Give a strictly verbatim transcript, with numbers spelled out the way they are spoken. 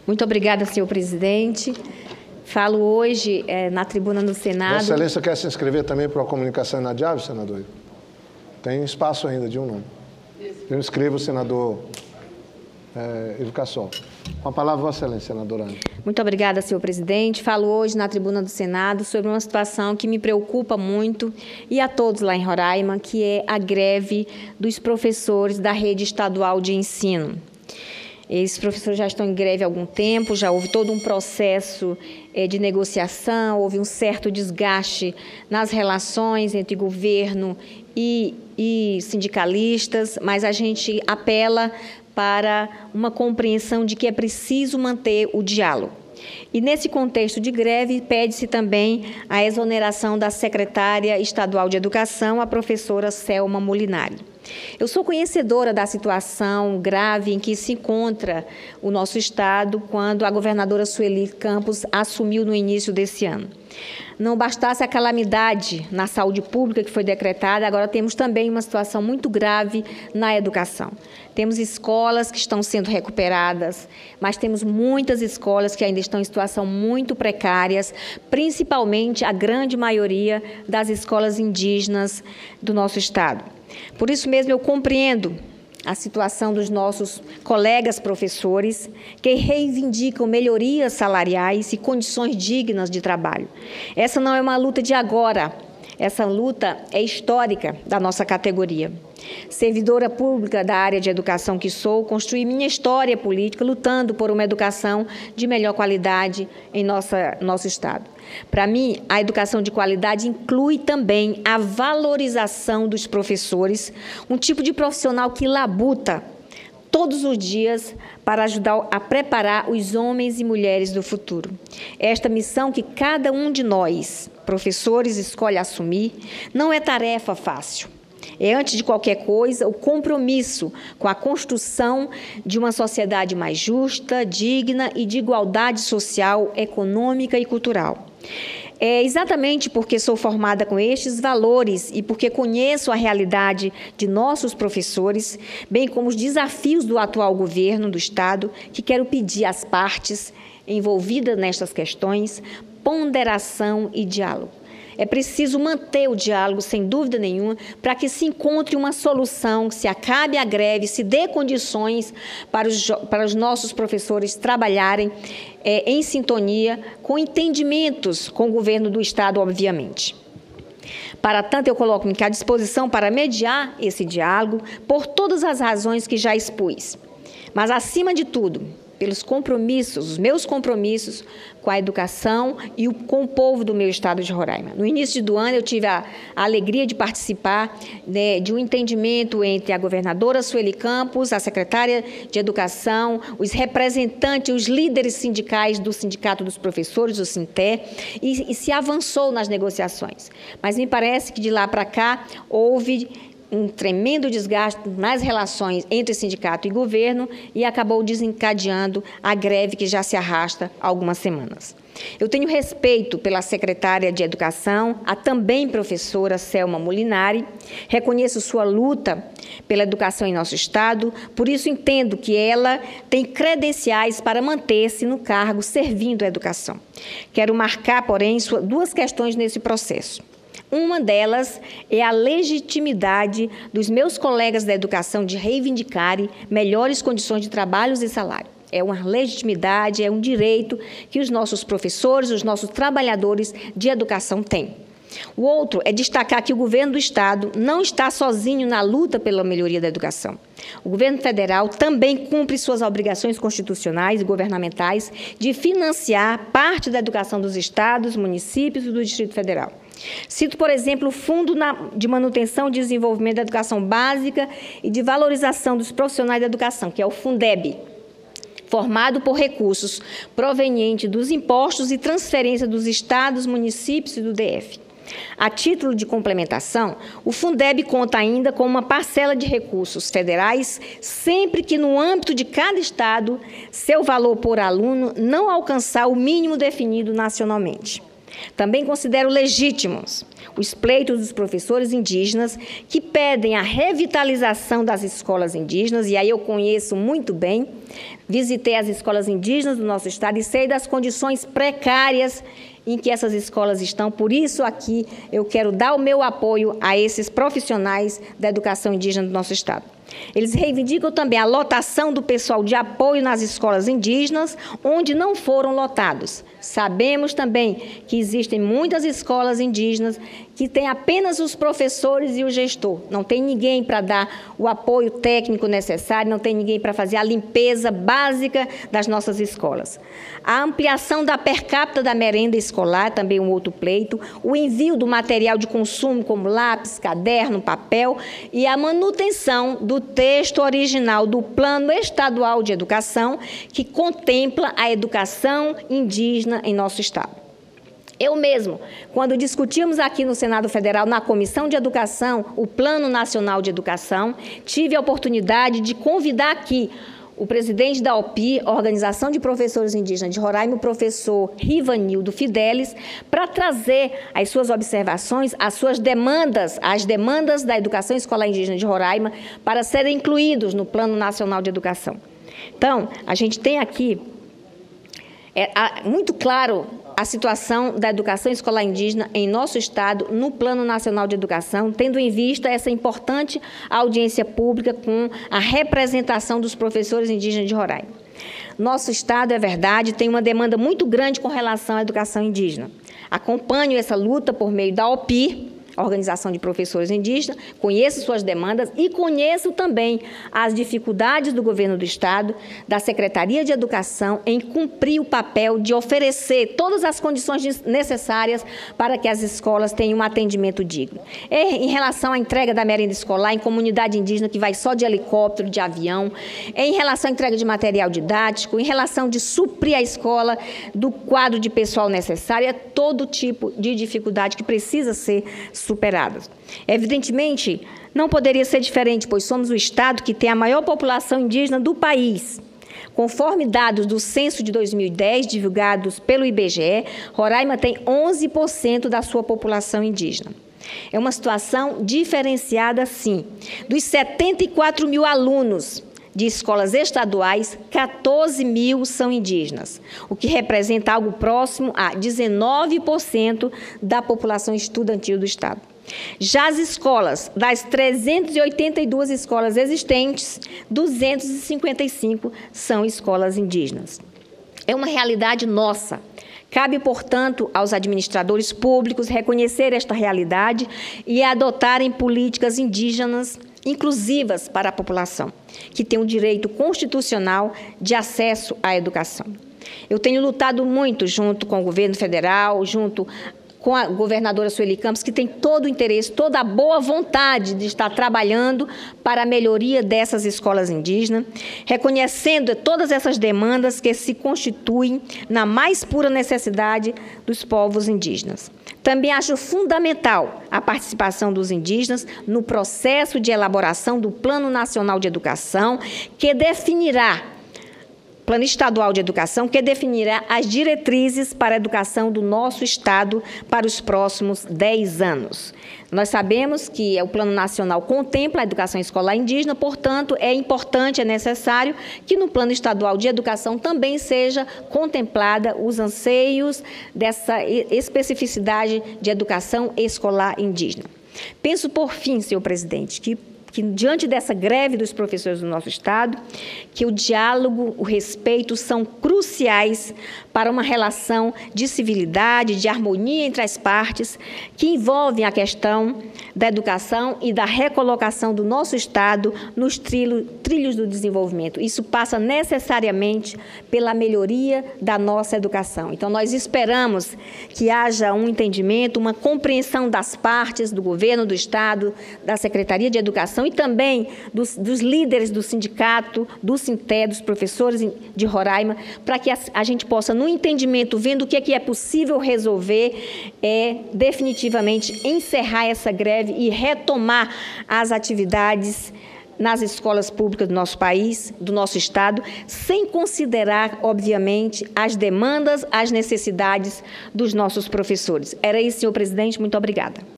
Muito obrigada, senhor presidente. Falo hoje é, na tribuna do Senado. Vossa Excelência quer se inscrever também para a comunicação inadiável, senador? Tem espaço ainda de um nome. Eu inscrevo o senador é, Educação. Com a palavra, Vossa Excelência, senadora Ana. Muito obrigada, senhor presidente. Falo hoje na tribuna do Senado sobre uma situação que me preocupa muito e a todos lá em Roraima, que é a greve dos professores da rede estadual de ensino. Esses professores já estão em greve há algum tempo, já houve todo um processo eh, de negociação, houve um certo desgaste nas relações entre governo e, e sindicalistas, mas a gente apela para uma compreensão de que é preciso manter o diálogo. E, nesse contexto de greve, pede-se também a exoneração da secretária estadual de Educação, a professora Selma Molinari. Eu sou conhecedora da situação grave em que se encontra o nosso Estado quando a governadora Sueli Campos assumiu no início desse ano. Não bastasse a calamidade na saúde pública que foi decretada, agora temos também uma situação muito grave na educação. Temos escolas que estão sendo recuperadas, mas temos muitas escolas que ainda estão em situação muito precárias, principalmente a grande maioria das escolas indígenas do nosso Estado. Por isso mesmo, eu compreendo a situação dos nossos colegas professores que reivindicam melhorias salariais e condições dignas de trabalho. Essa não é uma luta de agora, essa luta é histórica da nossa categoria. Servidora pública da área de educação que sou, construí minha história política lutando por uma educação de melhor qualidade em nossa, nosso Estado. Para mim, a educação de qualidade inclui também a valorização dos professores, um tipo de profissional que labuta todos os dias para ajudar a preparar os homens e mulheres do futuro. Esta missão que cada um de nós, professores, escolhe assumir, não é tarefa fácil. É, antes de qualquer coisa, o compromisso com a construção de uma sociedade mais justa, digna e de igualdade social, econômica e cultural. É exatamente porque sou formada com estes valores e porque conheço a realidade de nossos professores, bem como os desafios do atual governo do Estado, que quero pedir às partes envolvidas nestas questões ponderação e diálogo. É preciso manter o diálogo, sem dúvida nenhuma, para que se encontre uma solução, se acabe a greve, se dê condições para os, para os nossos professores trabalharem é, em sintonia, com entendimentos com o governo do Estado, obviamente. Para tanto, eu coloco-me à disposição para mediar esse diálogo por todas as razões que já expus. Mas, acima de tudo, pelos compromissos, os meus compromissos com a educação e o, com o povo do meu Estado de Roraima. No início do ano, eu tive a, a alegria de participar né, de um entendimento entre a governadora Sueli Campos, a secretária de Educação, os representantes, os líderes sindicais do Sindicato dos Professores, o Sinté, e, e se avançou nas negociações. Mas me parece que de lá para cá houve um tremendo desgaste nas relações entre sindicato e governo e acabou desencadeando a greve que já se arrasta há algumas semanas. Eu tenho respeito pela secretária de Educação, a também professora Selma Molinari, reconheço sua luta pela educação em nosso Estado, por isso entendo que ela tem credenciais para manter-se no cargo servindo a educação. Quero marcar, porém, duas questões nesse processo. Uma delas é a legitimidade dos meus colegas da educação de reivindicarem melhores condições de trabalho e salário. É uma legitimidade, é um direito que os nossos professores, os nossos trabalhadores de educação têm. O outro é destacar que o governo do Estado não está sozinho na luta pela melhoria da educação. O governo federal também cumpre suas obrigações constitucionais e governamentais de financiar parte da educação dos estados, municípios e do Distrito Federal. Cito, por exemplo, o Fundo de Manutenção e Desenvolvimento da Educação Básica e de Valorização dos Profissionais da Educação, que é o Fundeb, formado por recursos provenientes dos impostos e transferência dos estados, municípios e do D F. A título de complementação, o Fundeb conta ainda com uma parcela de recursos federais, sempre que no âmbito de cada estado, seu valor por aluno não alcançar o mínimo definido nacionalmente. Também considero legítimos os pleitos dos professores indígenas que pedem a revitalização das escolas indígenas, e aí eu conheço muito bem, visitei as escolas indígenas do nosso estado e sei das condições precárias em que essas escolas estão. Por isso, aqui, eu quero dar o meu apoio a esses profissionais da educação indígena do nosso estado. Eles reivindicam também a lotação do pessoal de apoio nas escolas indígenas, onde não foram lotados. Sabemos também que existem muitas escolas indígenas que têm apenas os professores e o gestor. Não tem ninguém para dar o apoio técnico necessário, não tem ninguém para fazer a limpeza básica das nossas escolas. A ampliação da per capita da merenda escolar, também um outro pleito, o envio do material de consumo como lápis, caderno, papel e a manutenção do texto original do Plano Estadual de Educação, que contempla a educação indígena em nosso estado. Eu mesmo, quando discutimos aqui no Senado Federal, na Comissão de Educação, o Plano Nacional de Educação, tive a oportunidade de convidar aqui o presidente da O P I, Organização de Professores Indígenas de Roraima, o professor Rivanildo Fidelis, para trazer as suas observações, as suas demandas, as demandas da educação escolar indígena de Roraima, para serem incluídos no Plano Nacional de Educação. Então, a gente tem aqui, é, muito claro, a situação da educação escolar indígena em nosso estado, no Plano Nacional de Educação, tendo em vista essa importante audiência pública com a representação dos professores indígenas de Roraima. Nosso estado, é verdade, tem uma demanda muito grande com relação à educação indígena. Acompanho essa luta por meio da O P I, Organização de Professores Indígenas, conheço suas demandas e conheço também as dificuldades do governo do estado, da Secretaria de Educação, em cumprir o papel de oferecer todas as condições necessárias para que as escolas tenham um atendimento digno. É, em relação à entrega da merenda escolar em comunidade indígena, que vai só de helicóptero, de avião, é em relação à entrega de material didático, em relação de suprir a escola do quadro de pessoal necessário, é todo tipo de dificuldade que precisa ser superadas. Evidentemente, não poderia ser diferente, pois somos o estado que tem a maior população indígena do país. Conforme dados do censo de dois mil e dez, divulgados pelo I B G E, Roraima tem onze por cento da sua população indígena. É uma situação diferenciada, sim. Dos setenta e quatro mil alunos de escolas estaduais, quatorze mil são indígenas, o que representa algo próximo a dezenove por cento da população estudantil do estado. Já as escolas, das trezentas e oitenta e duas escolas existentes, duzentas e cinquenta e cinco são escolas indígenas. É uma realidade nossa. Cabe, portanto, aos administradores públicos reconhecer esta realidade e adotarem políticas indígenas inclusivas para a população, que tem o direito constitucional de acesso à educação. Eu tenho lutado muito junto com o governo federal, junto com a governadora Sueli Campos, que tem todo o interesse, toda a boa vontade de estar trabalhando para a melhoria dessas escolas indígenas, reconhecendo todas essas demandas que se constituem na mais pura necessidade dos povos indígenas. Também acho fundamental a participação dos indígenas no processo de elaboração do Plano Nacional de Educação, que definirá Plano Estadual de Educação, que definirá as diretrizes para a educação do nosso estado para os próximos dez anos. Nós sabemos que o Plano Nacional contempla a educação escolar indígena, portanto, é importante, é necessário que no Plano Estadual de Educação também seja contemplada os anseios dessa especificidade de educação escolar indígena. Penso, por fim, senhor presidente, que que diante dessa greve dos professores do nosso estado, que o diálogo, o respeito são cruciais para uma relação de civilidade, de harmonia entre as partes, que envolvem a questão da educação e da recolocação do nosso estado nos trilho, trilhos do desenvolvimento. Isso passa necessariamente pela melhoria da nossa educação. Então, nós esperamos que haja um entendimento, uma compreensão das partes, do governo do estado, da Secretaria de Educação, e também dos, dos líderes do sindicato, do Sinté, dos professores de Roraima, para que a, a gente possa, no entendimento, vendo o que é, que é possível resolver, é definitivamente encerrar essa greve e retomar as atividades nas escolas públicas do nosso país, do nosso Estado, sem considerar, obviamente, as demandas, as necessidades dos nossos professores. Era isso, senhor presidente. Muito obrigada.